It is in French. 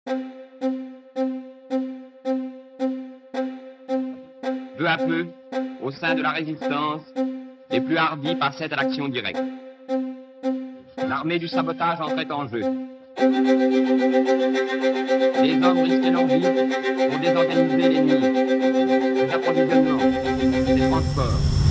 Peu à peu, au sein de la résistance, les plus hardis passaient à l'action directe. L'armée du sabotage entrait en jeu. Les hommes risquaient leur vie pour désorganiser l'ennemi, les approvisionnements, les transports.